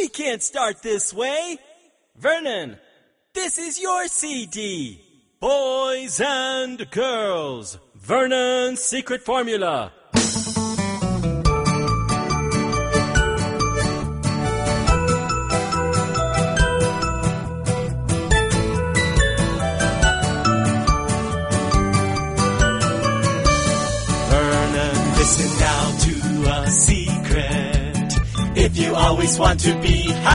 We can't start this way. Vernon, this is your CD. Boys and girls, Vernon's secret formula. Vernon, listen now to a secret. If you always want to be